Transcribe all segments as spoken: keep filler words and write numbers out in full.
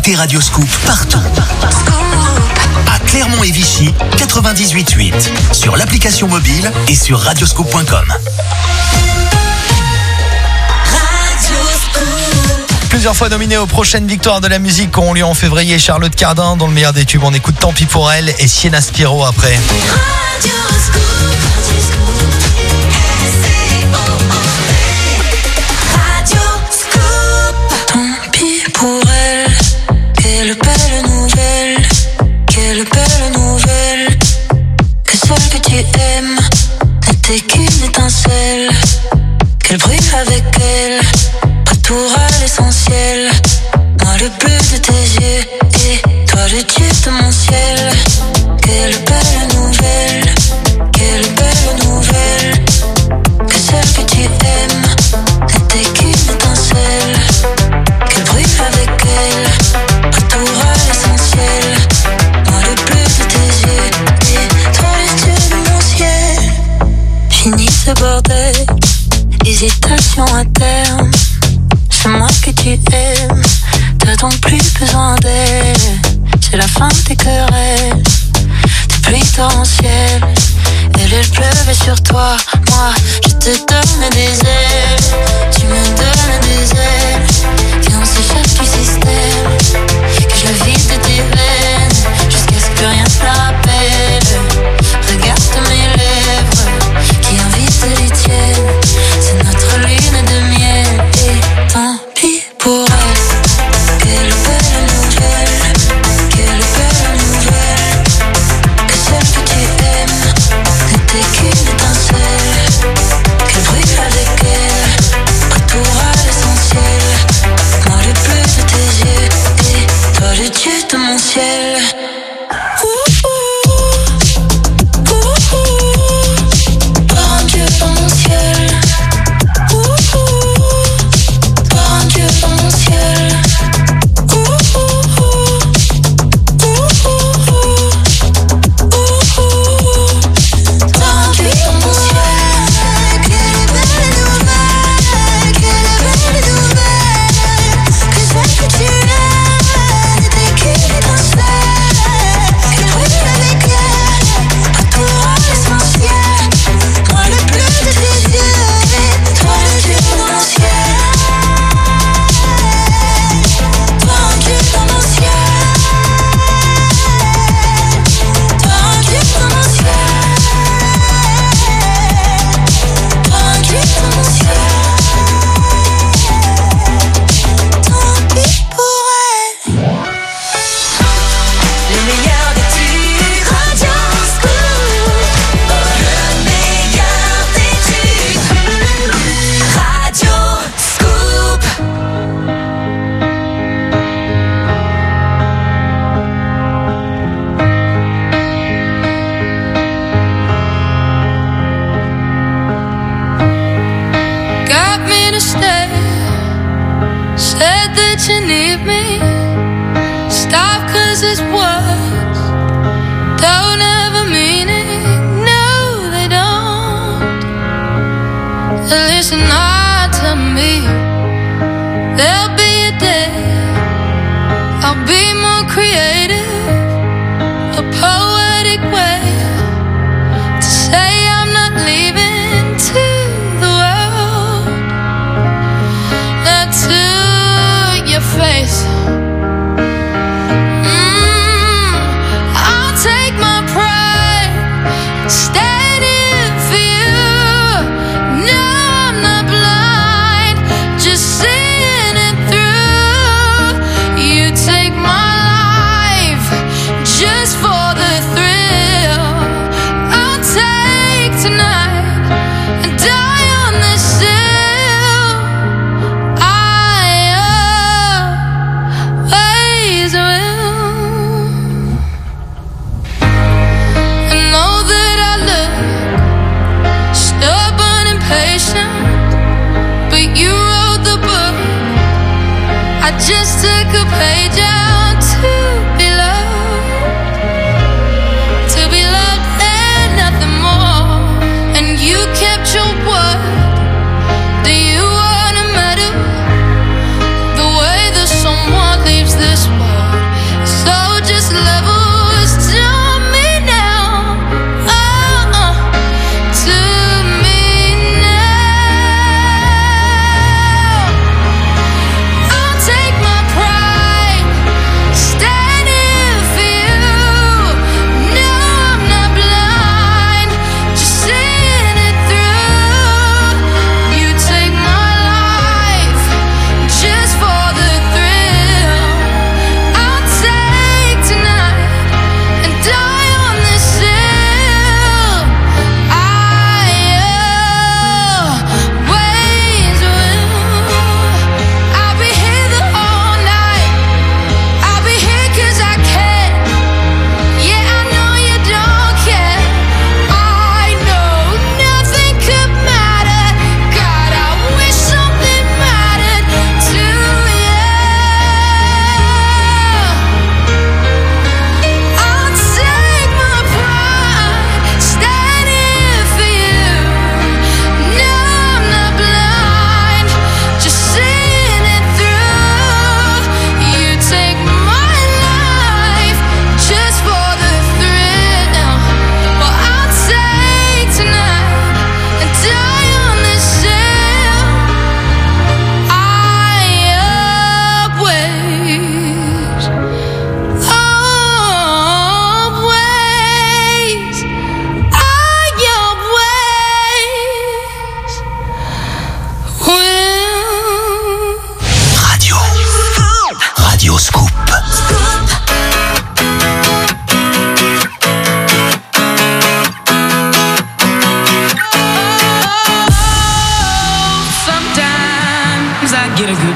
Écoutez Radio Scoop partout. À Clermont et Vichy, quatre-vingt-dix-huit virgule huit. Sur l'application mobile et sur radioscoop point com. Plusieurs fois nominé aux prochaines victoires de la musique qui ont lieu en février, Charlotte Cardin dans le meilleur des tubes. On écoute Tant pis pour elle et Sienna Spiro après. Tant pis pour elle, quelle belle nouvelle, quelle belle nouvelle, que celle que tu aimes n'était qu'une étincelle, qu'elle brille avec elle. Retour à l'essentiel, moi le bleu de tes yeux et toi le dieu de mon ciel. Quelle belle nouvelle, quelle belle nouvelle, que celle que tu aimes n'était qu'une étincelle, qu'elle brille avec elle. Retour à l'essentiel, moi le bleu de tes yeux et toi le dieu de mon ciel. Fini ce bordel, hésitation à terme. C'est moi que tu aimes, t'as donc plus besoin d'elle. C'est la fin de tes querelles, des pluies torrentielles. Elle, elle pleuvait sur toi, moi je te donne des ailes. Tu me donnes des ailes, et on s'échappe du système. Que je la vide de tes veines, jusqu'à ce que rien ne te la rappelle. Regarde mes lèvres, qui invitent les tiennes. C'est notre lune de miel, et tant pis pour elle. Quelle belle nouvelle, quelle belle nouvelle, que celle que tu aimes n'était qu'une étincelle, qu'elle brille avec elle. Retour à l'essentiel, moi le bleu de tes yeux et toi le dieu de mon ciel. You need me, stop cause it's words don't ever mean it, no they don't. Listen not to me, there'll be a day I'll be more creative, a poetic way to say I'm not leaving to the world, not to your face. Mm, I'll take my pride, stand in for you. No, I'm not blind, just seeing it through. You take my life just for the thrill. I'll take tonight and die on this hill. I always will. I know that I look stubborn and patient, but you wrote the book. I just took a page out to be loved, to be loved and nothing more. And you kept your word. Do you wanna matter the way that someone leaves this world?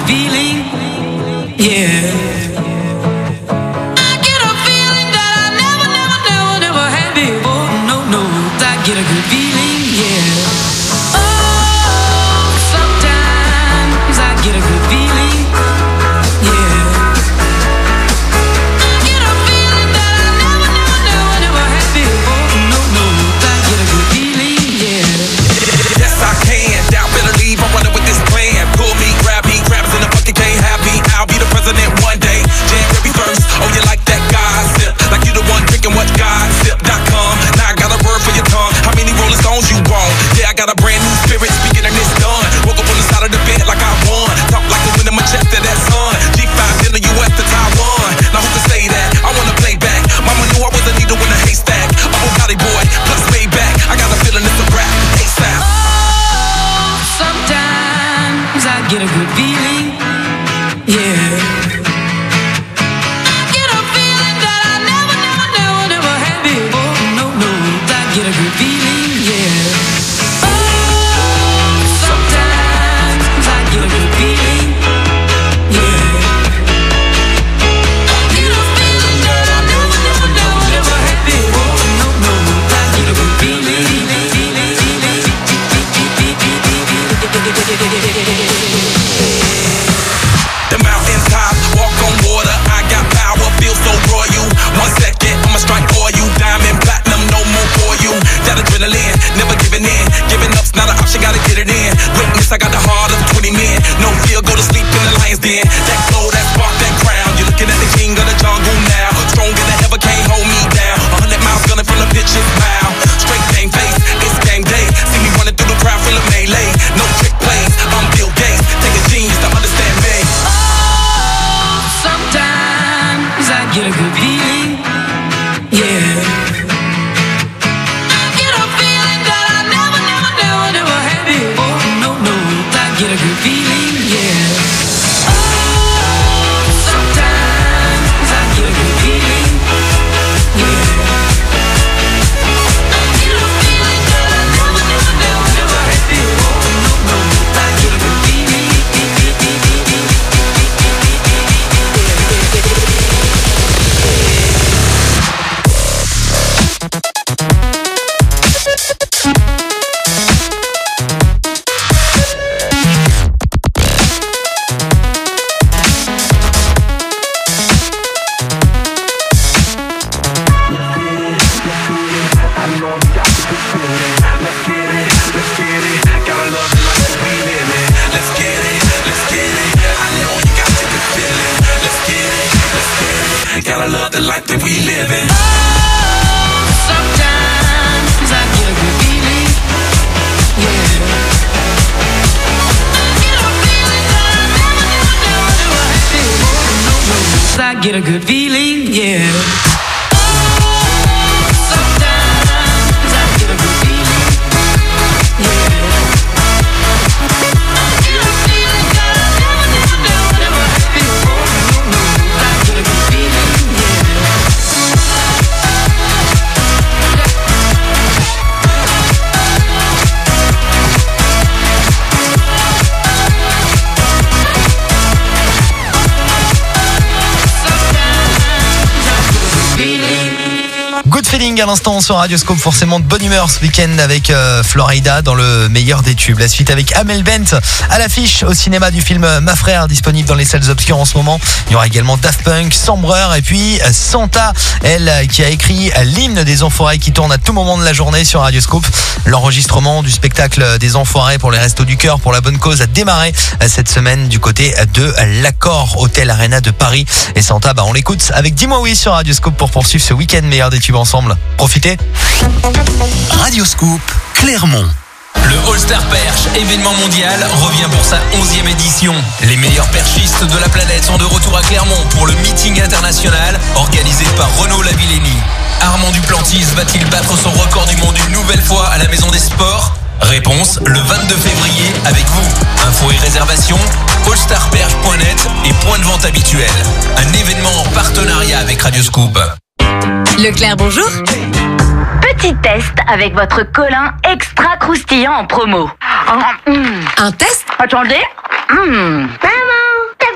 good feeling, yeah. I get a feeling that I never, never, never, never had before. No, no, I get a good feeling, yeah. Oh, sometimes I get a good feeling, yeah. I get a feeling that I never, never, never, never had before. No, no, I get a good feeling, yeah. Yes, I can. Doubt better leave. I'm running with this plan. Pull me, grab me, grabs in the bucket, can't have me. I'll be the president one day. January first. Oh, you like that gossip? Like you the one drinking what gossip dot com. Now I got a word for your tongue. How many Rolling Stones you want? Yeah, I got a brand new spirit speaking and it's done. Woke up on the side of the bed like I won. Talk like the wind in my chest to that sun. G five in the U S to Taiwan. Now who can say that? I wanna play back. Mama knew I was a needle in a haystack. I'm a body boy, plus Maybach. I got a feeling it's a rap. ASAP. Oh, sometimes I get a good feeling, yeah. I get a feeling that I never, never, never, never had before. No, no, I get a good feeling, yeah. Oh, sometimes I get a good feeling, yeah. I get a feeling that I never, never, never, never had before. No, no, I get a good feeling. The mountain top, walk on water. I got power, feel so royal. One second, I'ma strike for you. Diamond, platinum, no more for you. That adrenaline, never giving in. Giving up's not an option, gotta get it in. Witness, I got the heart of twenty men. No fear, go to sleep in the lion's den. That glow, that spark, that crown. You're looking at the king of the jungle now. Stronger than ever, can't hold me down. A hundred miles gunning from the pitcher's mouth. Straight game face, it's game day. See me running through the crowd, feel a melee. No trick plays, I'm Bill Gates. Take a genius to understand me. Sometimes I get a good feeling, yeah. I get a feeling that I never, never, never, never had before. No, no, I get a good feeling, yeah. Oh, sometimes I get a good feeling, yeah. I get a feeling that I never, never, never, never had before. No, no, I get a good feeling. Gotta love the life that we live in. Oh, sometimes I get a good feeling, yeah. I get a feeling that I never, never, never, never had before. No, no, I get a good feeling, yeah. Oh, sometimes I get a good feeling, yeah. I get a feeling that I never, never, never, never had before. No, no, I get a good feeling. Good feeling à l'instant sur Radioscope, forcément de bonne humeur ce week-end avec euh, Florida dans le meilleur des tubes. La suite avec Amel Bent à l'affiche au cinéma du film Ma Frère, disponible dans les salles obscures en ce moment. Il y aura également Daft Punk, Sambreur et puis Santa, elle qui a écrit l'hymne des Enfoirés qui tourne à tout moment de la journée sur Radioscope. L'enregistrement du spectacle des Enfoirés pour les Restos du Cœur pour la bonne cause a démarré cette semaine du côté de l'Accor Hôtel Arena de Paris. Et Santa, bah on l'écoute avec Dis-moi oui sur Radioscope pour poursuivre ce week-end meilleur des tubes ensemble. Profitez. Radioscoop, Clermont. Le All-Star Perche, événement mondial, revient pour sa onzième édition. Les meilleurs perchistes de la planète sont de retour à Clermont pour le meeting international organisé par Renaud Lavillenie. Armand Duplantis va-t-il battre son record du monde une nouvelle fois à la Maison des Sports ? Réponse le vingt-deux février avec vous. Infos et réservations all star perche point net et point de vente habituel. Un événement en partenariat avec Radioscoop. Leclerc, bonjour. Petit test avec votre colin extra croustillant en promo. Un test ? Attendez. Mmh. Maman,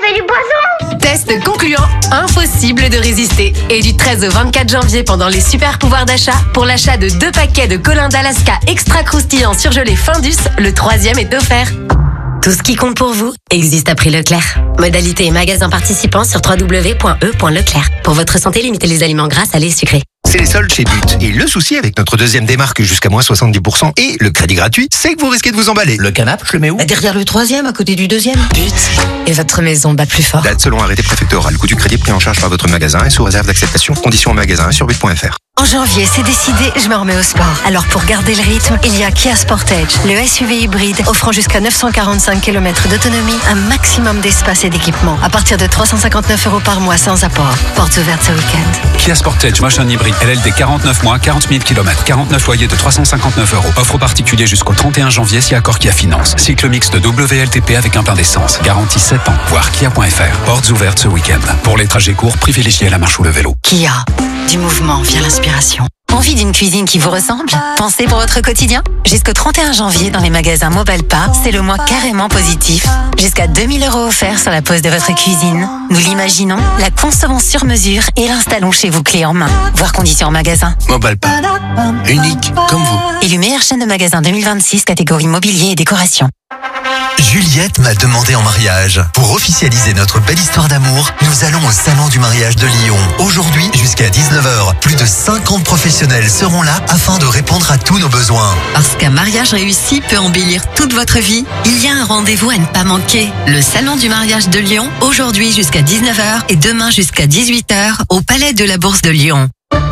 fait du poisson. Test concluant, impossible de résister. Et du treize au vingt-quatre janvier, pendant les super pouvoirs d'achat, pour l'achat de deux paquets de Colin d'Alaska extra croustillant surgelé Findus, le troisième est offert. Tout ce qui compte pour vous existe à prix Leclerc. Modalité et magasin participants sur w w w point e point leclerc. Pour votre santé, limitez les aliments gras, salés et sucrés. C'est les soldes chez But. Et le souci avec notre deuxième démarque jusqu'à moins soixante-dix pour cent et le crédit gratuit, c'est que vous risquez de vous emballer. Le canapé, je le mets où? Derrière le troisième, à côté du deuxième. But. Et votre maison bat plus fort. Date selon arrêté préfectoral. Le coût du crédit pris en charge par votre magasin et sous réserve d'acceptation. Conditions au magasin et sur but point f r. En janvier, c'est décidé, je me remets au sport. Alors pour garder le rythme, il y a Kia Sportage, le S U V hybride offrant jusqu'à neuf cent quarante-cinq kilomètres d'autonomie, un maximum d'espace et d'équipement. À partir de trois cent cinquante-neuf euros par mois sans apport. Portes ouvertes ce week-end. Kia Sportage, machin hybride, L L D quarante-neuf mois, quarante mille kilomètres, quarante-neuf loyers de trois cent cinquante-neuf euros. Offre particulier jusqu'au trente et un janvier si accord Kia Finance. Cycle mixte W L T P avec un plein d'essence. Garantie sept ans. Voir kia point f r. Portes ouvertes ce week-end. Pour les trajets courts, privilégiez la marche ou le vélo. Kia, du mouvement vient l'inspiration. Envie d'une cuisine qui vous ressemble? Pensez pour votre quotidien? Jusqu'au trente et un janvier, dans les magasins Mobalpa, c'est le mois carrément positif. Jusqu'à deux mille euros offerts sur la pose de votre cuisine. Nous l'imaginons, la consommons sur mesure et l'installons chez vous clé en main. Voir conditions en magasin. Mobalpa. Unique comme vous. Élu meilleure chaîne de magasins deux mille vingt-six, catégorie mobilier et décoration. Juliette m'a demandé en mariage. Pour officialiser notre belle histoire d'amour, nous allons au Salon du mariage de Lyon. Aujourd'hui, jusqu'à dix-neuf heures, plus de cinquante professionnels seront là afin de répondre à tous nos besoins. Parce qu'un mariage réussi peut embellir toute votre vie, il y a un rendez-vous à ne pas manquer. Le Salon du mariage de Lyon, aujourd'hui jusqu'à dix-neuf heures et demain jusqu'à dix-huit heures au Palais de la Bourse de Lyon.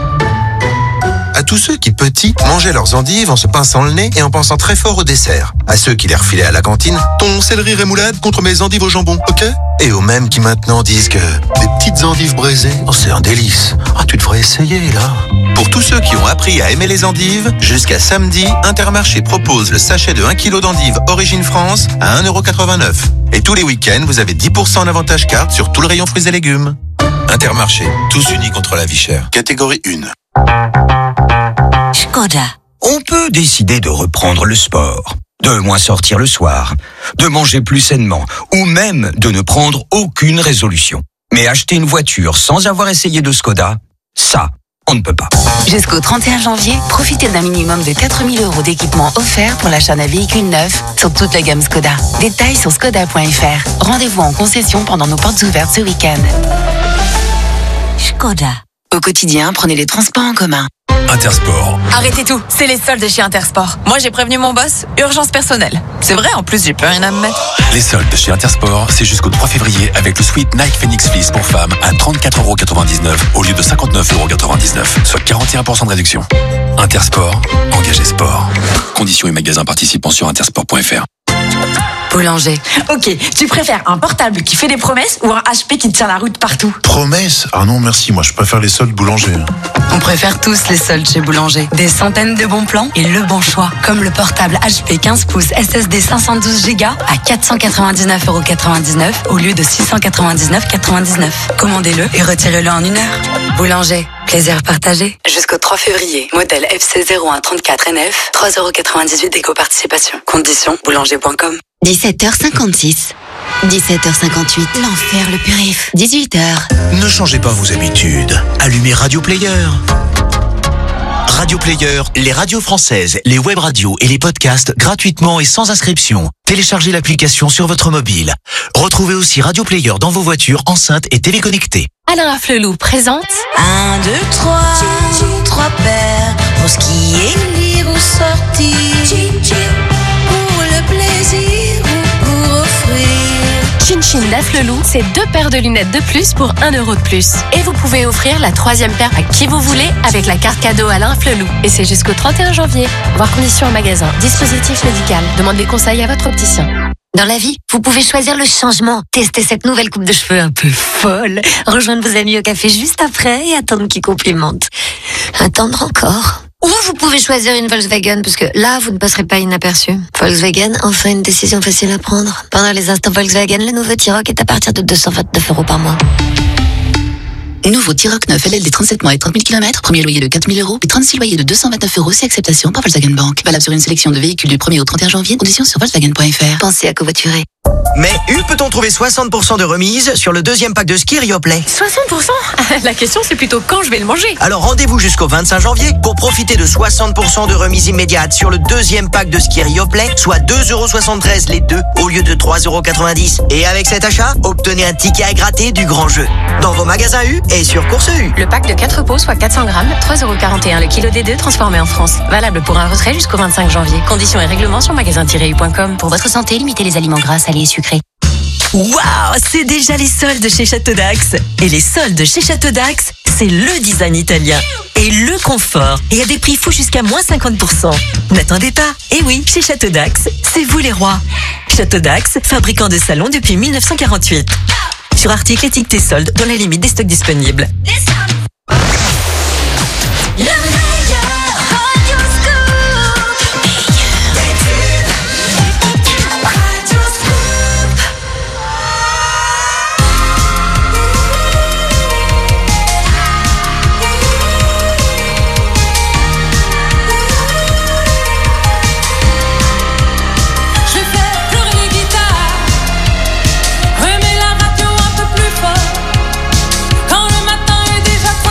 À tous ceux qui, petits, mangeaient leurs endives en se pinçant le nez et en pensant très fort au dessert. À ceux qui les refilaient à la cantine, ton céleri rémoulade contre mes endives au jambon, ok? Et aux mêmes qui maintenant disent que des petites endives braisées, oh, c'est un délice. Ah, tu devrais essayer, là. Pour tous ceux qui ont appris à aimer les endives, jusqu'à samedi, Intermarché propose le sachet de un kilo d'endives Origine France à un euro quatre-vingt-neuf. Et tous les week-ends, vous avez dix pour cent en avantage carte sur tout le rayon fruits et légumes. Intermarché, tous unis contre la vie chère. Catégorie un. Skoda. On peut décider de reprendre le sport, de moins sortir le soir, de manger plus sainement, ou même de ne prendre aucune résolution. Mais acheter une voiture sans avoir essayé de Skoda, ça, on ne peut pas. Jusqu'au trente et un janvier, profitez d'un minimum de quatre mille euros d'équipement offert pour l'achat d'un véhicule neuf sur toute la gamme Skoda. Détails sur skoda point f r. Rendez-vous en concession pendant nos portes ouvertes ce week-end. Skoda. Au quotidien, prenez les transports en commun. Intersport. Arrêtez tout, c'est les soldes chez Intersport. Moi j'ai prévenu mon boss, urgence personnelle. C'est vrai, en plus j'ai plus rien à me mettre. Les soldes chez Intersport, c'est jusqu'au trois février avec le suite Nike Phoenix Fleece pour femmes à trente-quatre euros quatre-vingt-dix-neuf au lieu de cinquante-neuf euros quatre-vingt-dix-neuf, soit quarante et un pour cent de réduction. Intersport, engagé sport. Conditions et magasins participants sur intersport point f r. Boulanger. Ok, tu préfères un portable qui fait des promesses ou un H P qui tient la route partout? Promesses? Ah non merci, moi je préfère les soldes Boulanger. On préfère tous les soldes chez Boulanger. Des centaines de bons plans et le bon choix. Comme le portable H P quinze pouces S S D cinq cent douze giga à quatre cent quatre-vingt-dix-neuf euros quatre-vingt-dix-neuf au lieu de six cent quatre-vingt-dix-neuf euros quatre-vingt-dix-neuf. Commandez-le et retirez-le en une heure. Boulanger, plaisir partagé. Jusqu'au trois février, modèle F C zéro un trente-quatre N F, trois euros quatre-vingt-dix-huit d'éco-participation. Conditions, boulanger point com. dix-sept heures cinquante-six. dix-sept heures cinquante-huit. L'enfer, le purif. dix-huit heures. Ne changez pas vos habitudes. Allumez Radio Player. Radio Player, les radios françaises, les web radios et les podcasts gratuitement et sans inscription. Téléchargez l'application sur votre mobile. Retrouvez aussi Radio Player dans vos voitures, enceintes et téléconnectées. Alain Flelou présente Un, deux, trois, trois paires pour skier, lire ou sortir. Pour le plaisir ou pour offrir. Chin Chin Laflelou, c'est deux paires de lunettes de plus pour un euro de plus. Et vous pouvez offrir la troisième paire à qui vous voulez avec la carte cadeau Alain Flelou. Et c'est jusqu'au trente et un janvier. Voir conditions en magasin. Dispositif médical. Demandez conseil à votre opticien. Dans la vie, vous pouvez choisir le changement. Testez cette nouvelle coupe de cheveux un peu folle. Rejoindre vos amis au café juste après et attendre qu'ils complimentent. Attendre encore. Ou vous pouvez choisir une Volkswagen, parce que là, vous ne passerez pas inaperçu. Volkswagen, enfin une décision facile à prendre. Pendant les instants Volkswagen, le nouveau T-Roc est à partir de deux cent vingt-neuf euros par mois. Nouveau T-Roc neuf L L D trente-sept mois et trente mille kilomètres. Premier loyer de quatre mille euros et trente-six loyers de deux cent vingt-neuf euros, c'est acceptation par Volkswagen Bank. Valable sur une sélection de véhicules du premier au trente et un janvier. Conditions sur Volkswagen point f r. Pensez à covoiturer. Mais U peut-on retrouvez soixante pour cent de remise sur le deuxième pack de ski Rioplay. soixante pour cent? La question c'est plutôt quand je vais le manger. Alors rendez-vous jusqu'au vingt-cinq janvier pour profiter de soixante pour cent de remise immédiate sur le deuxième pack de ski Rioplay, soit deux euros soixante-treize les deux au lieu de trois euros quatre-vingt-dix. Et avec cet achat, obtenez un ticket à gratter du grand jeu. Dans vos magasins U et sur Course U. Le pack de quatre pots, soit quatre cents grammes, trois euros quarante et un le kilo D deux transformé en France. Valable pour un retrait jusqu'au vingt-cinq janvier. Conditions et règlements sur magasin tiret u point com. Pour votre santé, limitez les aliments gras, salés et sucrés. Waouh, c'est déjà les soldes chez Château d'Axe. Et les soldes chez Château d'Axe, c'est le design italien et le confort. Et à des prix fous jusqu'à moins cinquante pour cent. N'attendez pas. Et oui, chez Château d'Axe, c'est vous les rois. Château d'Axe, fabricant de salons depuis mille neuf cent quarante-huit. Sur article étiqueté soldes dans la limite des stocks disponibles. Quand le matin est déjà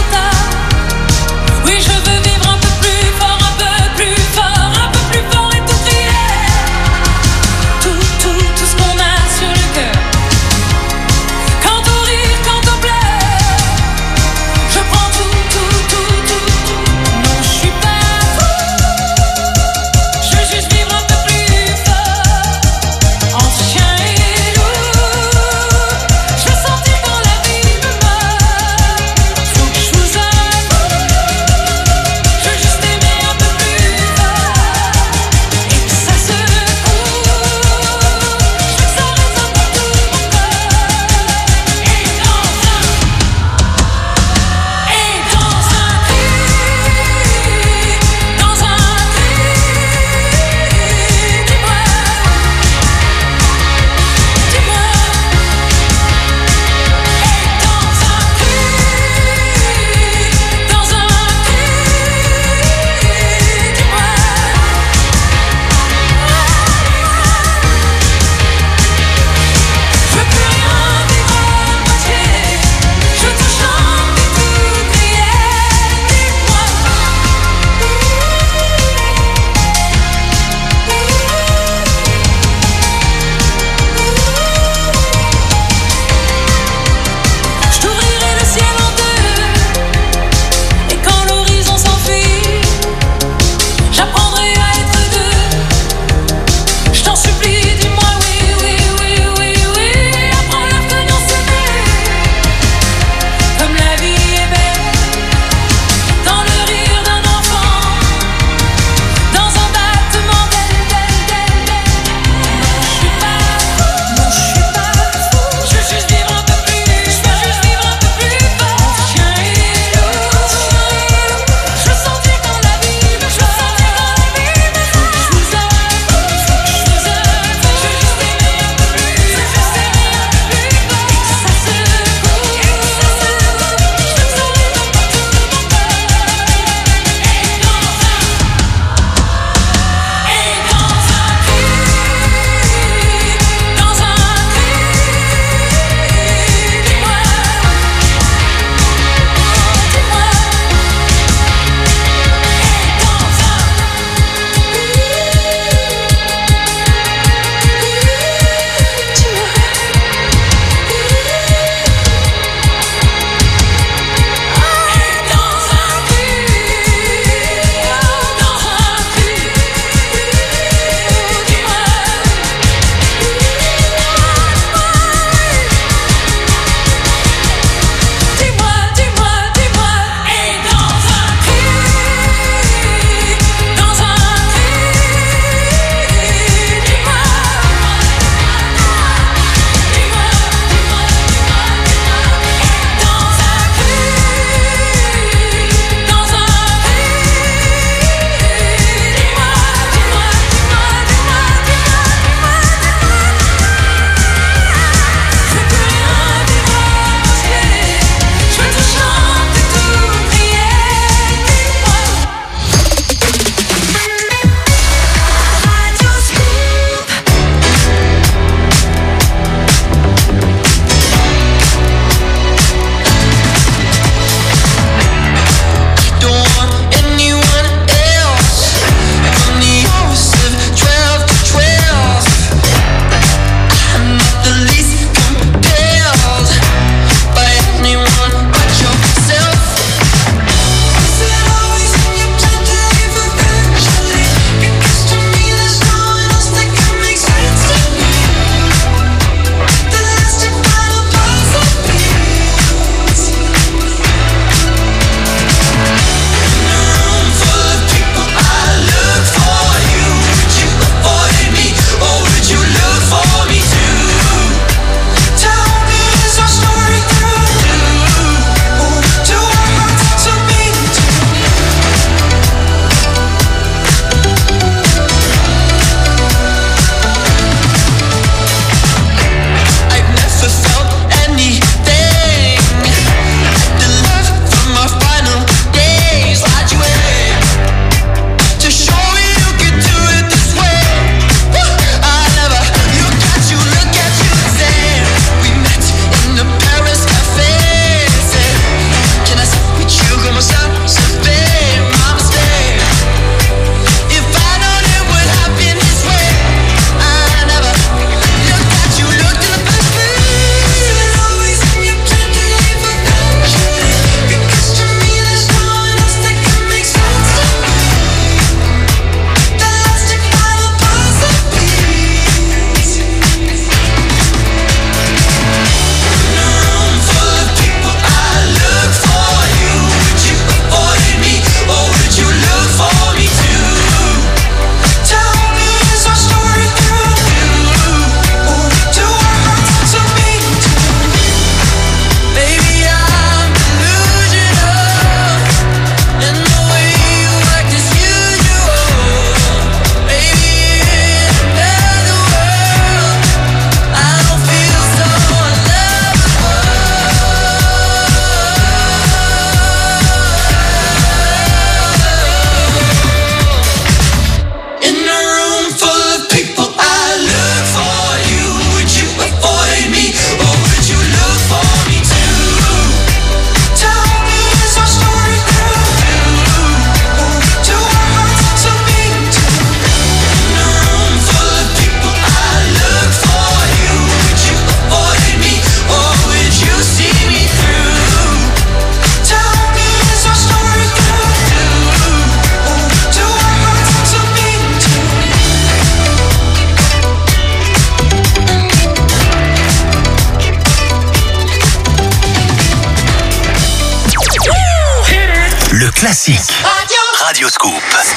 classique. Radio, Radio Scoop.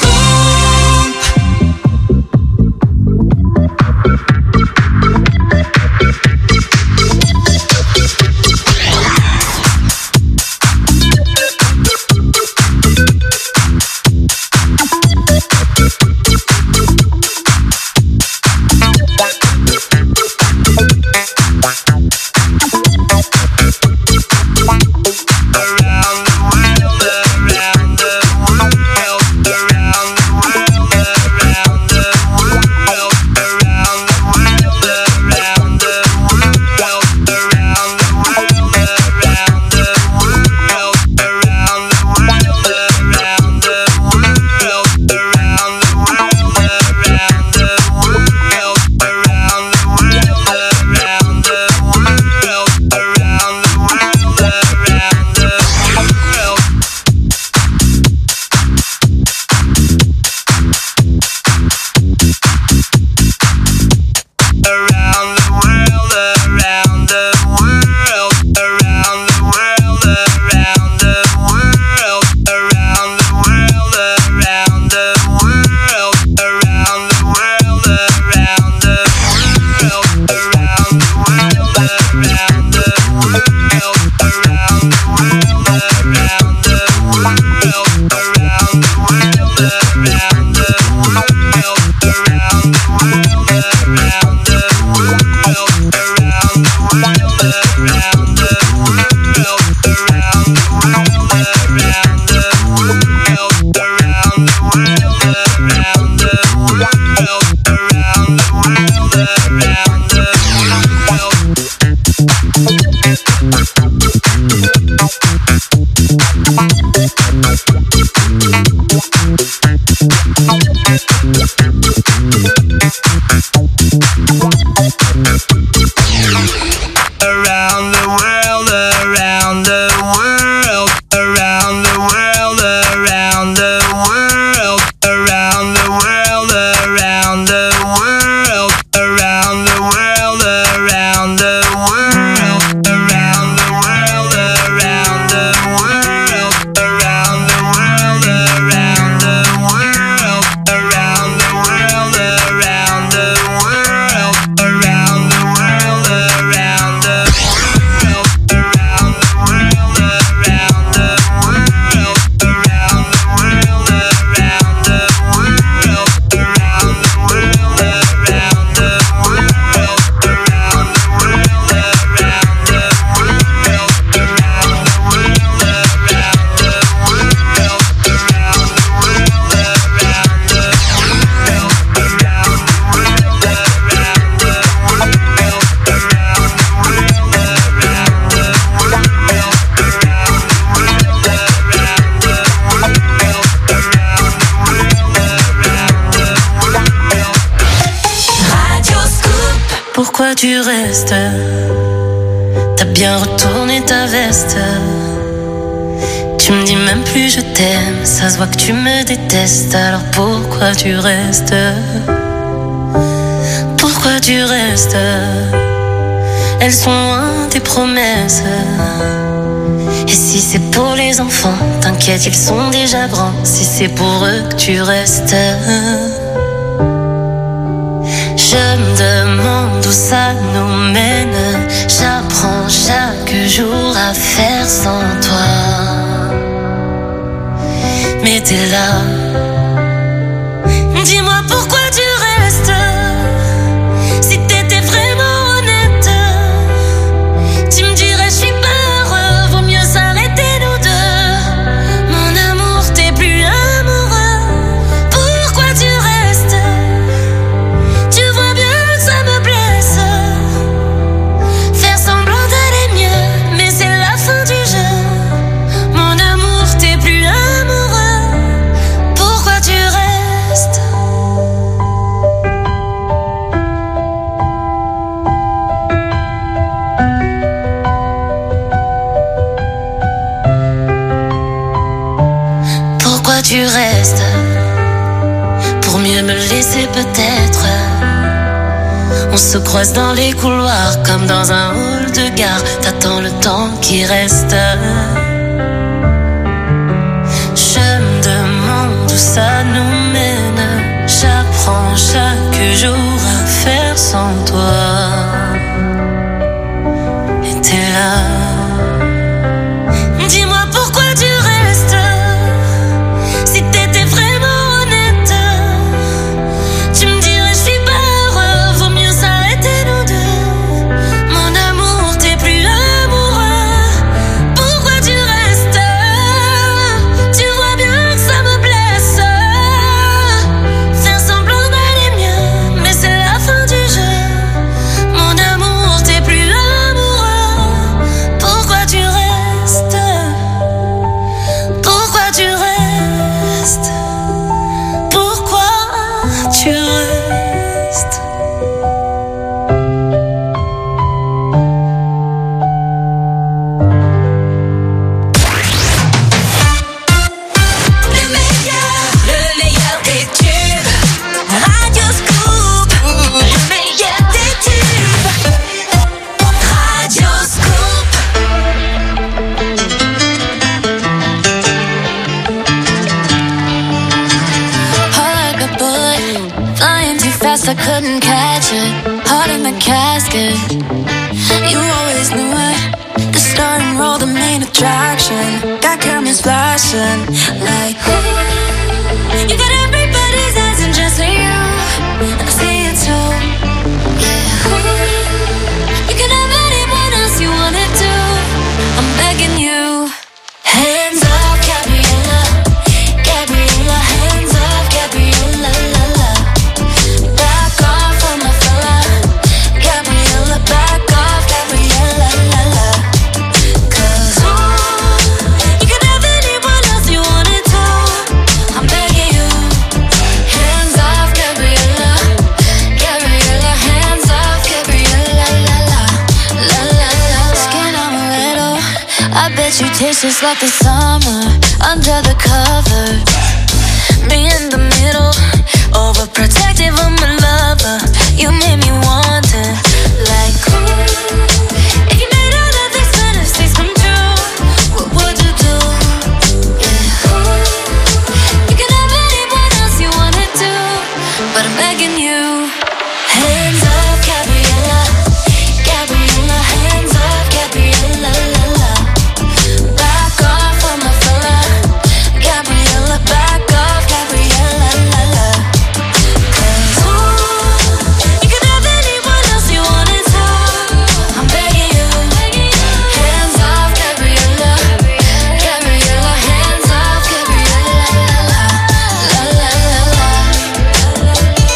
Pourquoi tu restes? T'as bien retourné ta veste. Tu me dis même plus je t'aime. Ça se voit que tu me détestes. Alors pourquoi tu restes? Pourquoi tu restes? Elles sont loin tes promesses. Et si c'est pour les enfants, t'inquiète, ils sont déjà grands. Si c'est pour eux que tu restes, je me demande où ça nous mène. J'apprends chaque jour à faire sans toi. Mais t'es là. Dis-moi pourquoi tu restes. Si t'étais vraiment honnête, tu me dirais je suis pas heureux. Vaut mieux s'arrêter nous deux. Mon amour, t'es plus amoureux. Pourquoi tu restes? Tu vois bien que ça me blesse. Faire semblant d'aller mieux, mais c'est la fin du jeu. Mon amour, t'es plus amoureux. Pourquoi tu restes? Pourquoi tu restes? Pour mieux me laisser peut-être. On se croise dans les couloirs comme dans un hall de gare. T'attends le temps qui reste. Je ça nous mène. J'apprends chaque jour à faire sans toi. Et t'es là. Dis-moi pourquoi tu restes. Si t'étais vraiment honnête, tu me dirais je suis pas heureux, vaut mieux s'arrêter nous deux. Mon amour, t'es plus amoureux. Pourquoi tu restes? Tu vois bien que ça me blesse. Faire semblant d'aller mieux, mais c'est la fin du jeu. Mon amour, t'es plus amoureux. Pourquoi tu restes? Pourquoi tu restes? Pourquoi tu restes? Le meilleur, le meilleur des tubes. Radio Scoop. Le meilleur des tubes. Radio Scoop. Heart like a bullet, flying too fast, I couldn't catch it. Heart in the casket, you always knew it. The star and roll, the main attraction. Got cameras flashing, like ooh. You got everybody's eyes and just for you, and I see it too. Yeah, ooh. You can have anyone else you wanted to. I'm begging you, hands off, Gabriella. Gabriella, hands off, Gabriella, la la. Back off on my fella. Gabriella, back off, Gabriella, la la. 'Cause ooh, you can have anyone else you wanted to. I'm begging you, hands off, Gabriella. Gabriella, hands off, Gabriella, la la. La la la. Skin on a little, I bet you taste just like the summer under the cover. Me in the middle, overprotective of my lover. You made me want it, like ooh. If you made all of these fantasies come true, what would you do? Yeah, ooh. You can have anyone else you wanted to, but I'm begging you, hands off, Gabriella. Gabriella, hands off, Gabriella, la la. Back off on my fella. Gabriella, back off, Gabriella, la la. 'Cause ooh, you can have anyone else you wanted to. I'm begging you, hands off, Gabriella. Gabriella, hands off, Gabriella, la la. La la la la.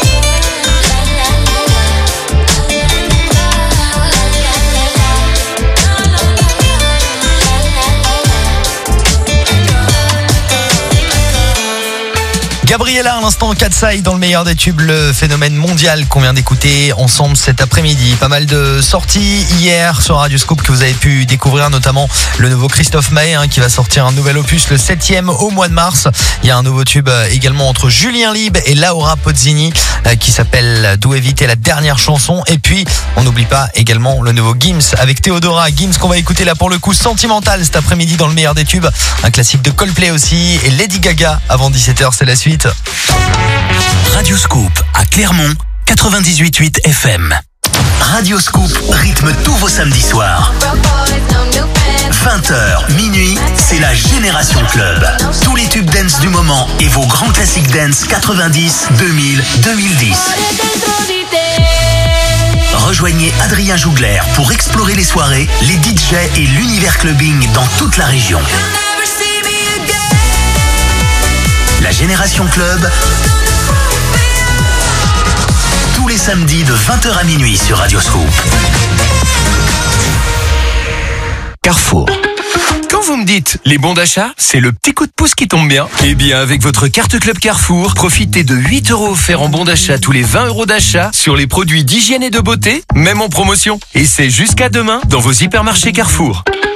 Gabriella à l'instant, Katsai dans le meilleur des tubes, le phénomène mondial qu'on vient d'écouter ensemble cet après-midi. Pas mal de sorties hier sur Radio Scoop que vous avez pu découvrir, notamment le nouveau Christophe Maé hein, qui va sortir un nouvel opus le septième au mois de mars. Il y a un nouveau tube euh, également entre Julien Lieb et Laura Pozzini euh, qui s'appelle D'où éviter la dernière chanson. Et puis on n'oublie pas également le nouveau Gims avec Théodora. Gims qu'on va écouter là pour le coup, Sentimental cet après-midi dans le meilleur des tubes. Un classique de Coldplay aussi et Lady Gaga avant dix-sept heures, c'est la suite. Radio Scoop à Clermont, quatre-vingt-dix-huit virgule huit F M. Radio Scoop rythme tous vos samedis soirs. vingt heures, minuit, c'est la Génération Club. Tous les tubes dance du moment et vos grands classiques dance quatre-vingt-dix, deux mille, deux mille dix. Rejoignez Adrien Jougler pour explorer les soirées, les D J et l'univers clubbing dans toute la région. La Génération Club, tous les samedis de vingt heures à minuit sur Radio Scoop. Carrefour. Quand vous me dites les bons d'achat, c'est le petit coup de pouce qui tombe bien. Eh bien, avec votre carte Club Carrefour, profitez de huit euros offerts en bons d'achat tous les vingt euros d'achat sur les produits d'hygiène et de beauté, même en promotion. Et c'est jusqu'à demain dans vos hypermarchés Carrefour.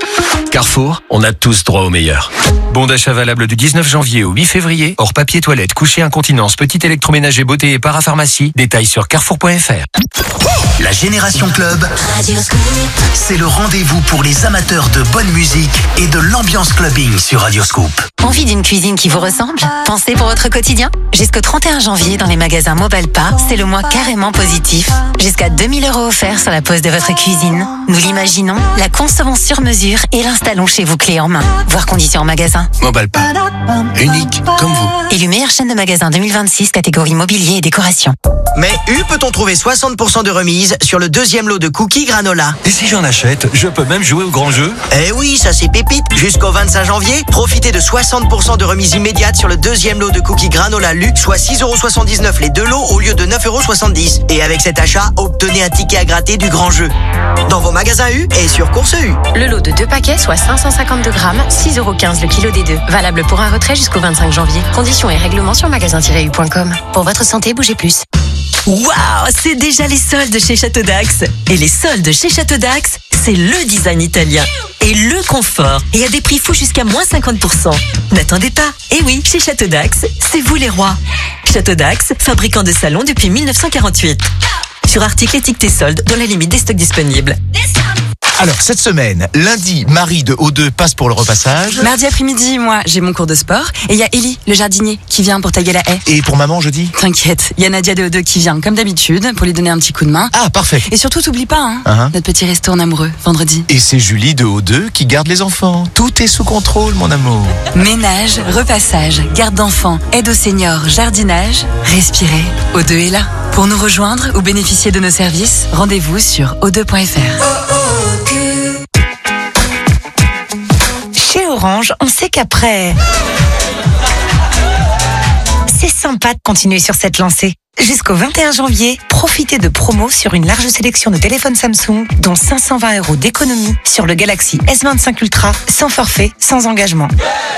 Carrefour, on a tous droit au meilleur. Bon d'achat valable du dix-neuf janvier au huit février. Hors papier toilette, coucher incontinence, petit électroménager, beauté et parapharmacie. Détails sur carrefour point f r. La Génération Club, c'est le rendez-vous pour les amateurs de bonne musique et de l'ambiance clubbing sur Radioscoop. Envie d'une cuisine qui vous ressemble? Pensez pour votre quotidien? Jusqu'au trente et un janvier, dans les magasins Mobalpa, c'est le mois carrément positif. Jusqu'à deux mille euros offerts sur la pose de votre cuisine. Nous l'imaginons, la concevons sur mesure et l'installons chez vous clé en main. Voir conditions en magasin. Mobalpa, unique comme vous. Élu meilleure chaîne de magasins deux mille vingt-six, catégorie mobilier et décoration. Mais U peut-on trouver soixante pour cent de remise sur le deuxième lot de cookies granola? Et si j'en achète, je peux même jouer au grand jeu? Eh oui, ça c'est pépite. Jusqu'au vingt-cinq janvier, profitez de soixante pour cent de remise immédiate sur le deuxième lot de cookies granola Lu, soit six euros soixante-dix-neuf les deux lots au lieu de neuf euros soixante-dix. Et avec cet achat, obtenez un ticket à gratter du grand jeu. Dans vos magasins U et sur Course U. Le lot de deux paquets, soit cinq cent cinquante-deux grammes, six euros quinze le kilo des deux. Valable pour un retrait jusqu'au vingt-cinq janvier. Conditions et règlements sur magasin tiret u point com. Pour votre santé, bougez plus. Waouh, c'est déjà les soldes chez Château d'Axe. Et les soldes chez Château d'Axe, c'est le design italien et le confort. Et à des prix fous jusqu'à moins cinquante pour cent. N'attendez pas. Et oui, chez Château d'Axe, c'est vous les rois. Château d'Axe, fabricant de salons depuis mille neuf cent quarante-huit. Sur articles étiquetés soldes, dans la limite des stocks disponibles. Alors, cette semaine, lundi, Marie de O deux passe pour le repassage. Mardi après-midi, moi, j'ai mon cours de sport. Et il y a Ellie, le jardinier, qui vient pour taguer la haie. Et pour maman, jeudi? T'inquiète, il y a Nadia de O deux qui vient, comme d'habitude, pour lui donner un petit coup de main. Ah, parfait. Et surtout, t'oublies pas, hein, Uh-huh. notre petit resto en amoureux, vendredi. Et c'est Julie de O deux qui garde les enfants. Tout est sous contrôle, mon amour. Ménage, repassage, garde d'enfants, aide aux seniors, jardinage, respirez. O deux est là. Pour nous rejoindre ou bénéficier de nos services, rendez-vous sur o deux point f r. Chez Orange, on sait qu'après... C'est sympa de continuer sur cette lancée. Jusqu'au vingt et un janvier, profitez de promos sur une large sélection de téléphones Samsung, dont cinq cent vingt euros d'économie sur le Galaxy S vingt-cinq Ultra, sans forfait, sans engagement.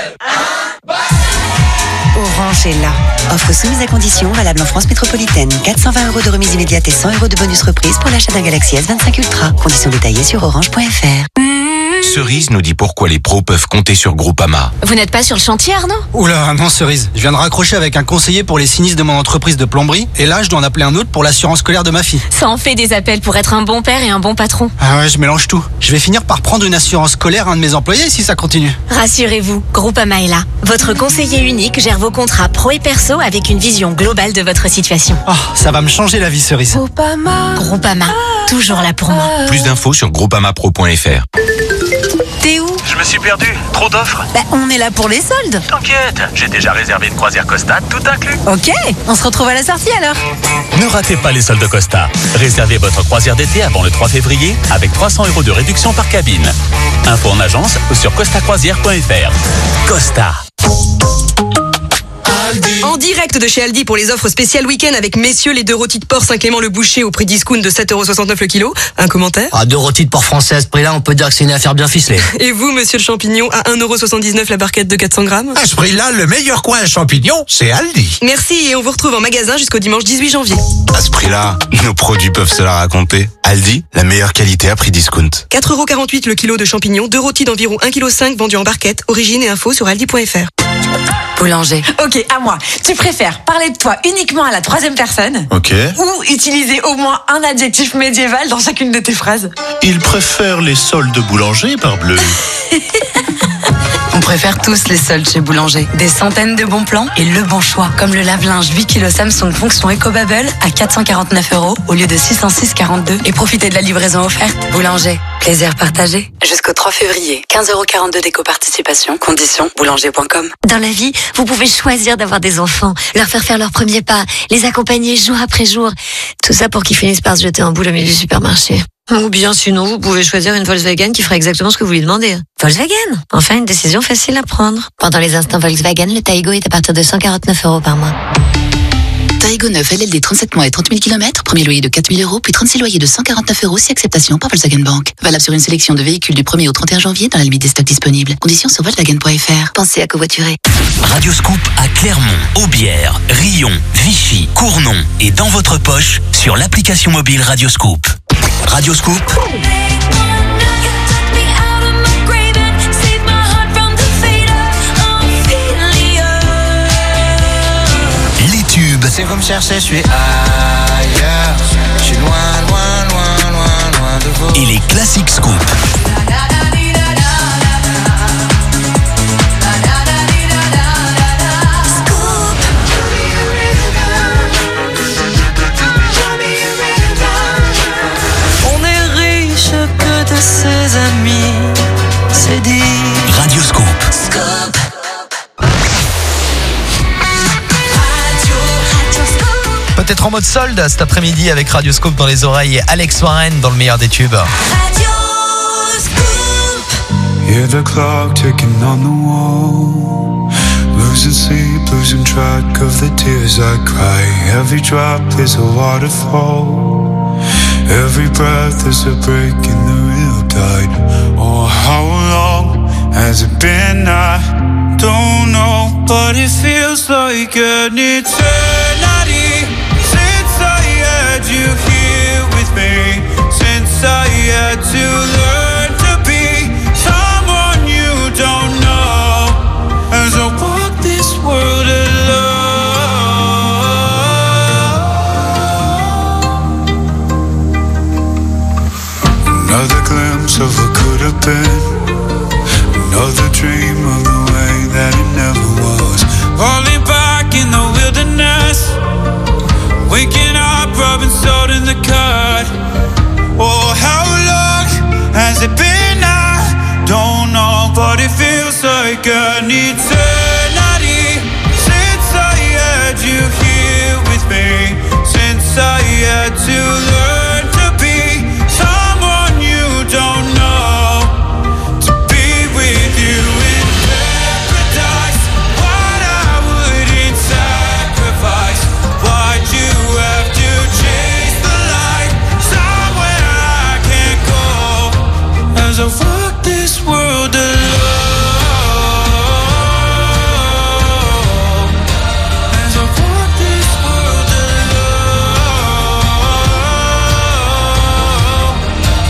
Orange est là. Offre soumise à condition, valable en France métropolitaine. quatre cent vingt euros de remise immédiate et cent euros de bonus reprise pour l'achat d'un Galaxy S vingt-cinq Ultra. Conditions détaillées sur orange point f r. Cerise nous dit pourquoi les pros peuvent compter sur Groupama. Vous n'êtes pas sur le chantier, Arnaud? Oula, non Cerise. Je viens de raccrocher avec un conseiller pour les sinistres de mon entreprise de plomberie. Et là, je dois en appeler un autre pour l'assurance scolaire de ma fille. Ça en fait des appels pour être un bon père et un bon patron. Ah ouais, je mélange tout. Je vais finir par prendre une assurance scolaire à un de mes employés si ça continue. Rassurez-vous, Groupama est là. Votre conseiller unique gère vos contrats pro et perso avec une vision globale de votre situation. Oh, ça va me changer la vie, Cerise. Groupama. Groupama, toujours là pour moi. Plus d'infos sur groupama pro point f r. T'es où? Je me suis perdu, trop d'offres. Bah, on est là pour les soldes. T'inquiète, j'ai déjà réservé une croisière Costa, tout inclus. Ok, on se retrouve à la sortie alors. Ne ratez pas les soldes Costa. Réservez votre croisière d'été avant le trois février avec trois cents euros de réduction par cabine. Info en agence ou sur costa croisière point f r. Costa. En direct de chez Aldi pour les offres spéciales week-end avec messieurs les deux rôtis de porc Saint-Clément le Boucher au prix discount de sept euros soixante-neuf le kilo. Un commentaire? Ah, deux rôtis de porc français à ce prix-là, on peut dire que c'est une affaire bien ficelée. Et vous, monsieur le champignon, à un euro soixante-dix-neuf la barquette de quatre cents grammes? À ce prix-là, le meilleur coin à champignons, c'est Aldi. Merci et on vous retrouve en magasin jusqu'au dimanche dix-huit janvier. À ce prix-là, nos produits peuvent se la raconter. Aldi, la meilleure qualité à prix discount. quatre euros quarante-huit le kilo de champignons, deux rôtis d'environ un virgule cinq kilos vendus en barquette. Origine et info sur aldi point f r. Boulanger. Ok, à moi. Tu préfères parler de toi uniquement à la troisième personne? Ok. Ou utiliser au moins un adjectif médiéval dans chacune de tes phrases? Il préfère les soldes boulanger, parbleu. On préfère tous les soldes chez Boulanger. Des centaines de bons plans et le bon choix. Comme le lave-linge huit kilos Samsung fonction EcoBubble à quatre cent quarante-neuf euros au lieu de six cent six virgule quarante-deux. Et profitez de la livraison offerte. Boulanger, plaisir partagé. Jusqu'au trois février, quinze euros quarante-deux d'éco-participation. Conditions, boulanger point com. Dans la vie, vous pouvez choisir d'avoir des enfants, leur faire faire leurs premiers pas, les accompagner jour après jour. Tout ça pour qu'ils finissent par se jeter en boule au milieu du supermarché. Ou bien sinon, vous pouvez choisir une Volkswagen qui fera exactement ce que vous lui demandez. Volkswagen, enfin une décision facile à prendre. Pendant les instants Volkswagen, le Taigo est à partir de cent quarante-neuf euros par mois. Taigo neuf L L D trente-sept mois et trente mille kilomètres, premier loyer de quatre mille euros, puis trente-six loyers de cent quarante-neuf euros si acceptation par Volkswagen Bank. Valable sur une sélection de véhicules du premier au trente et un janvier dans la limite des stocks disponibles. Conditions sur volkswagen point f r. Pensez à covoiturer. Radioscoop à Clermont, Aubière, Rion, Vichy, Cournon et dans votre poche sur l'application mobile Radioscoop. Radioscoop. They wanna know you took me out of my grave. Si vous me cherchez, je suis ailleurs. Je suis loin, loin, loin, loin, loin de vous. Et les classiques scoop. On est riche que de ses amis, c'est dit. Radio Scoop. Scoop. Peut-être en mode solde cet après-midi avec Radio Scoop dans les oreilles et Alex Warren dans le meilleur des tubes. Hear the clock ticking on the wall. Losing sleep, losing track of the tears I cry. Every drop is a waterfall. Every breath is a break in the real tide. Oh, how long has it been? I don't know, but it feels like an eternity since I had you here with me. Since I had to learn to be someone you don't know. As I walk this world alone. Another glimpse of what could have been. Another dream of the way that it never was. Falling back in the wilderness. Waking up, rubbing salt in the cut. Oh, how long has it been? I don't know, but it feels like an eternity since I had you here with me. Since I had to learn to be someone you don't know. To be with you in paradise. What I wouldn't sacrifice. Why'd you have to chase the light somewhere I can't go? As I walk this world alone. As I walk this world alone.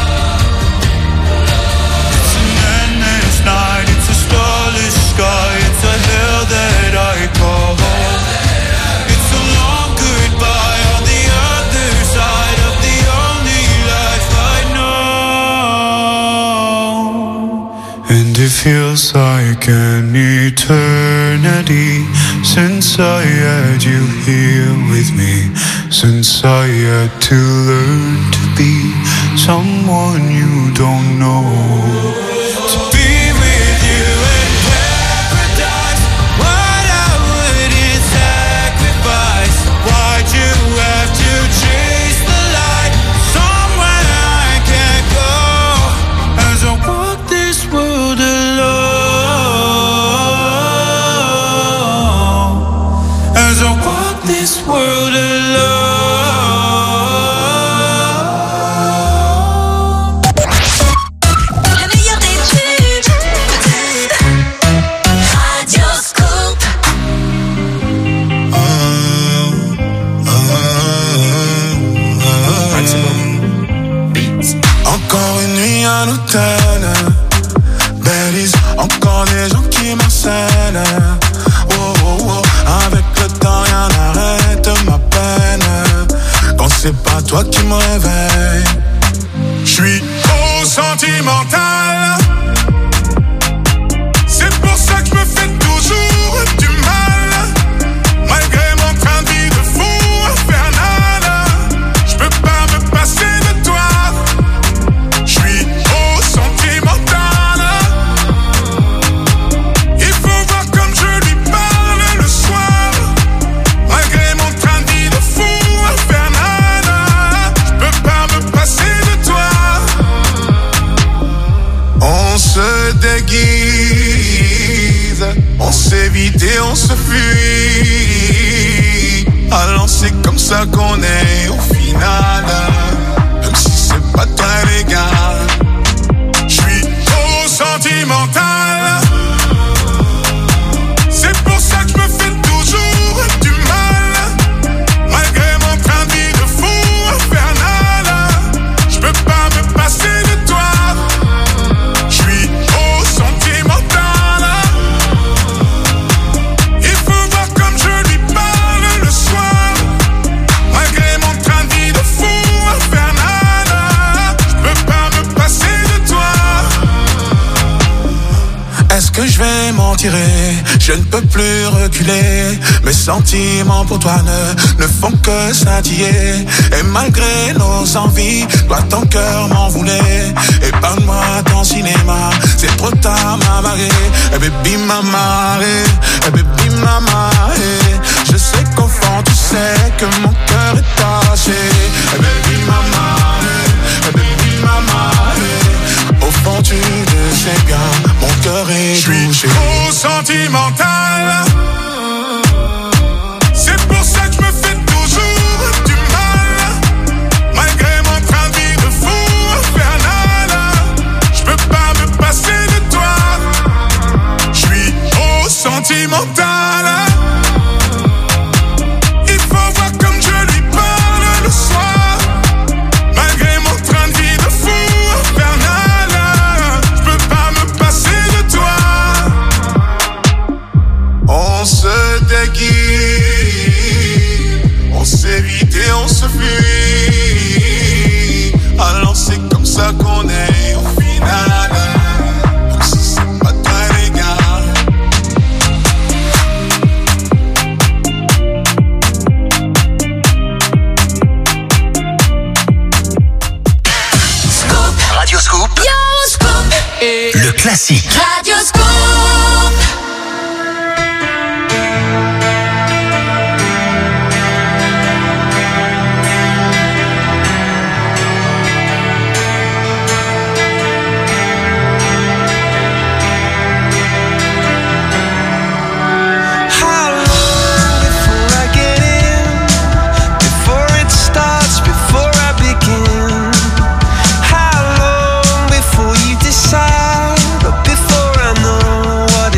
It's an endless night, it's a starless sky, it's a hell that I call home. It's a long goodbye on the other side of the only life I know. And it feels like an eternity since I had you here with me. Since I had to learn to be someone you don't know. To be with you in paradise. What I wouldn't sacrifice. Why'd you have to chase the light somewhere I can't go? As I walk this world alone. As I walk this world alone. Le meilleur des tubes. Radio Scoop. Encore une nuit à l'hôtel. Baileys, encore des gens qui m'enseignent. Oh, oh, oh. Avec le temps, rien n'arrête ma peine. Quand c'est pas toi qui me réveille. J'suis trop sentimental. C'est pour ça que je me fais toujours du mal. Malgré mon train de vie de fou infernal. J'peux pas me passer de toi. J'suis trop sentimental. Il faut voir comme je lui parle le soir. Malgré mon train de vie de fou infernal. J'peux pas me passer de toi. On se déguise, on s'évite et on se fuit. Alors c'est comme ça qu'on est au final. Même si c'est pas très légal. J'suis trop sentimental. C'est pour ça que je me fais toujours du mal. Malgré mon train de vie de fou infernal. J'peux pas me passer de toi. J'suis trop sentimental. Il faut voir comme je lui parle le soir. mentirai, je ne peux plus reculer. Mes sentiments pour toi ne, ne font que scintiller. Et malgré nos envies, toi ton cœur m'en voulait. Épargne-moi ton cinéma, c'est trop tard m'a marré. Et baby m'a marré, et baby m'a marré. Je sais qu'au fond tu sais que mon cœur est taché. Et baby m'a marré, et baby m'a marré. Au fond tu le sais bien, mon cœur est touché. Je suis trop sentimental. C'est pour ça que je me fais toujours du mal. Malgré mon train de vie de fou infernal, je peux pas me passer de toi. Je suis trop sentimental. Il faut voir comme je lui parle le soir. Malgré mon train de vie de fou infernal, je peux pas me passer de toi. On se déguise, on s'évite et on se fuit. Alors c'est comme ça qu'on est au final. Même si c'est pas très légal. Scoop. Radio Scoop. Yo, Scoop. Le classique. Radio Scoop. Before I know what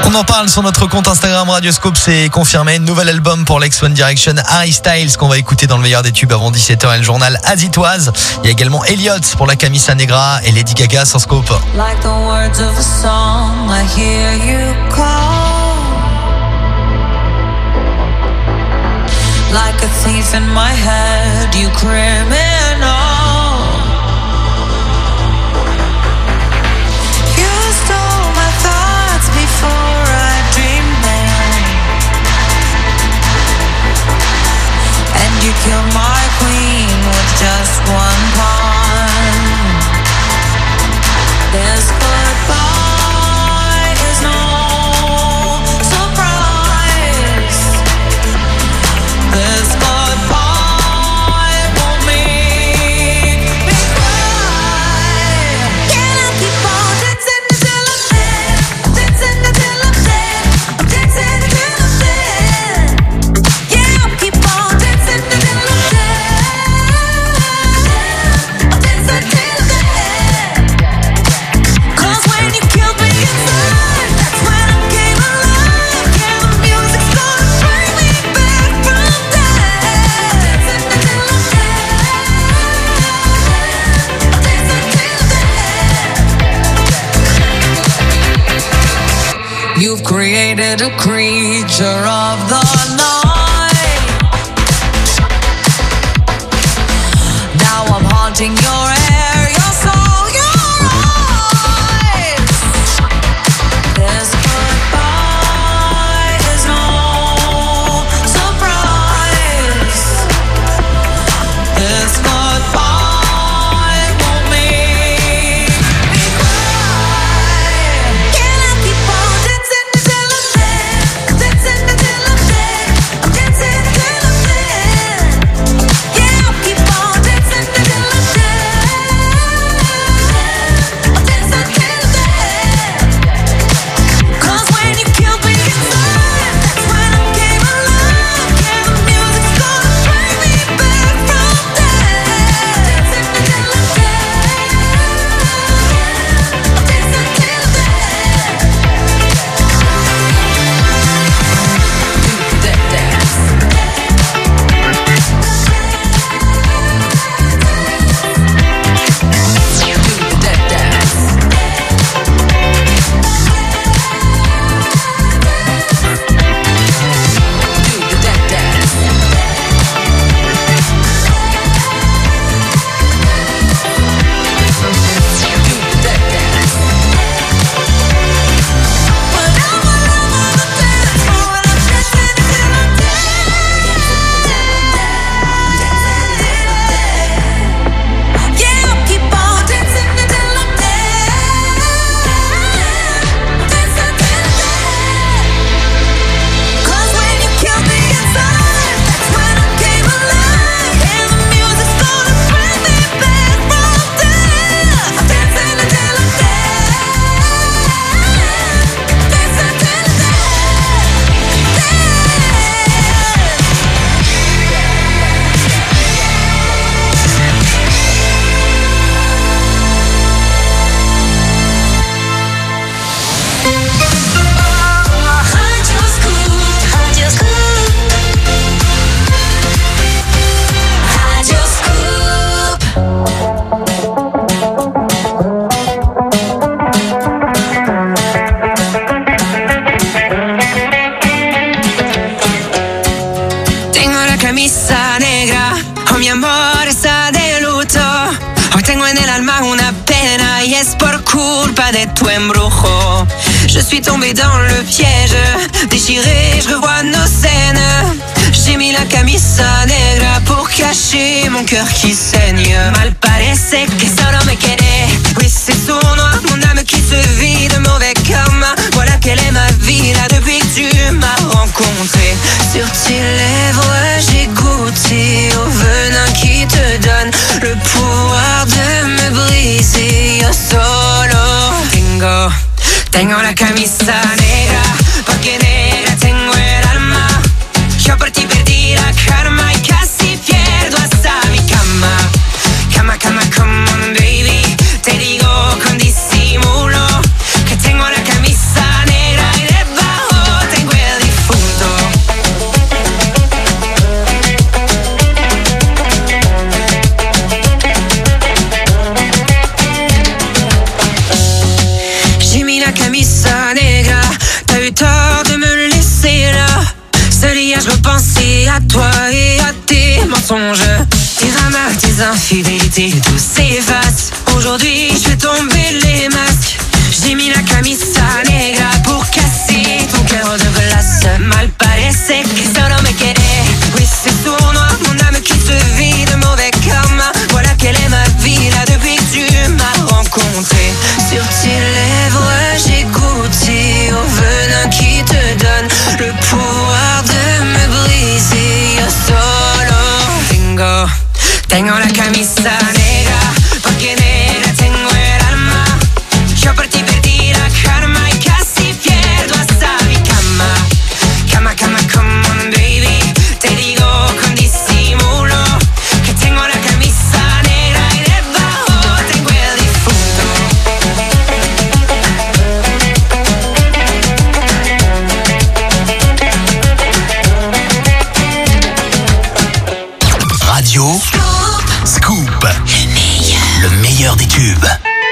On en parle sur notre compte Instagram Radioscope, c'est confirmé. Nouvel album pour l'ex One Direction, Harry Styles, qu'on va écouter dans le meilleur des tubes avant dix-sept heures et le journal As It Was. Il y a également Elliott pour la Camisa Negra et Lady Gaga sur Scope. Like the words of a song, I hear you call. Like a thief in my head, you criminal. You stole my thoughts before I dreamed them, and you killed my queen with just one pawn. This goodbye is no surprise. This goodbye won't make me cry. Can I keep on dancing until I'm dead? Dancing until I'm dead. Dancing until I'm dead. Yeah, I'll keep on dancing until I'm dead. I'll dance until I'm dead. Cause when you killed me inside, that's when I came alive. Yeah, the music's gonna bring me back from death. Dancing until I'm dead. Dancing until I'm dead. You've created a creature of the night. Now I'm haunting your hair, your soul, your eyes. This goodbye is no surprise. This goodbye won't make me cry. Can I keep on dancing until I'm dead? Dancing until I'm dead. Dancing until I'm dead. Yeah, I'll keep on dancing until I'm dead. I'll dance until I'm dead. Cause when you killed me inside, that's when I came alive. Yeah, the music's gonna bring me back from death. Dancing until I'm dead. I'll dance until I'm Yeah, I'll keep on dancing until I'm dead. Dance until I'm dead. Cause when you killed me inside, that's when I came alive. And the music's gonna bring me back from death. Dancing until I'm dead. Dance until I'm Tengo la camisa negra, oh mi amor está de luto. Hoy tengo en el alma una pena y es por culpa de tu embrujo. Je suis tombée dans le piège, déchirée, je revois nos scènes. J'ai mis la camisa negra pour cacher mon cœur qui saigne. Mal parece que solo me quedé. Oui, c'est sournois, mon âme qui se vide, mauvais karma. Voilà quelle est ma vie là depuis que tu m'as rencontré. Sur tes lèvres, j'ai goûté au venin qui te donne le pouvoir de me briser. Yo solo tengo, tengo la camisa negra, porque negra tengo el alma. Yo por ti perdí la karma y casi pierdo hasta mi cama. Cama, cama, come on baby. Te digo con disimulo que tengo la camisa negra y de T'as eu tort de me laisser là. Seul hier je repensais à toi et à tes mensonges. Tes ramas, tes infidélités, tout s'efface. Aujourd'hui je fais tomber les masques. J'ai mis la camisa negra pour casser ton cœur de glace. Mal parece que solo me querés. Oui c'est sournois, mon âme qui se vide, mauvais karma. Voilà quelle est ma vie là depuis que tu m'as rencontré. Sur tes lèvres j'ai goûté au venin qui te donne le pouvoir de me briser. Yo solo tengo, tengo la camisa negra, porque negra tengo el alma. Yo por ti perdí la karma y casi pierdo hasta mi cama. Cama, cama, come on baby. Te digo con disimulo que tengo la camisa negra y debajo tengo el difunto. Radio Scoop. Le meilleur. Le meilleur des tubes.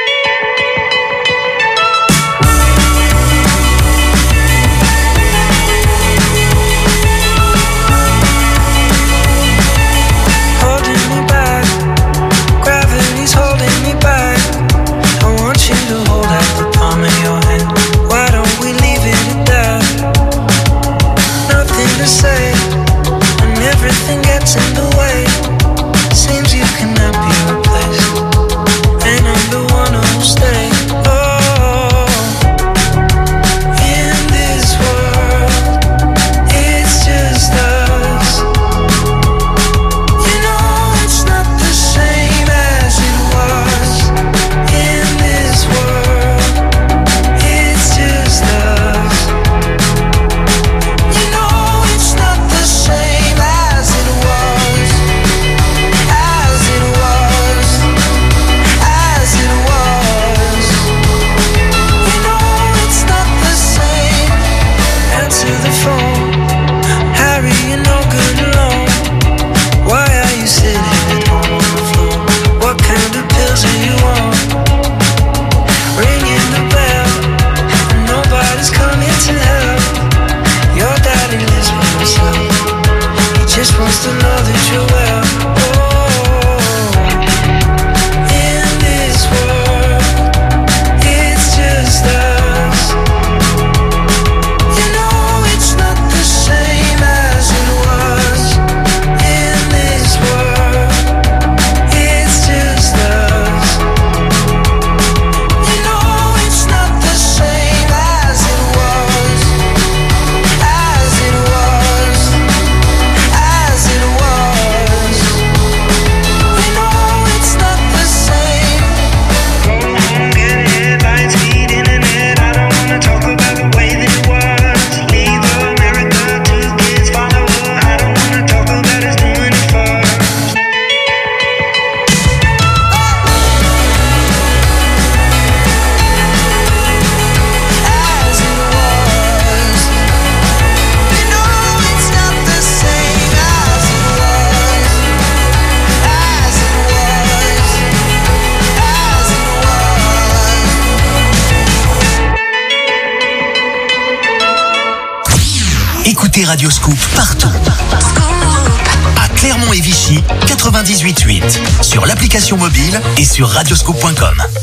Écoutez Radio Scoop partout. À Clermont et Vichy, quatre-vingt-dix-huit huit. Sur l'application mobile et sur radioscoop point com.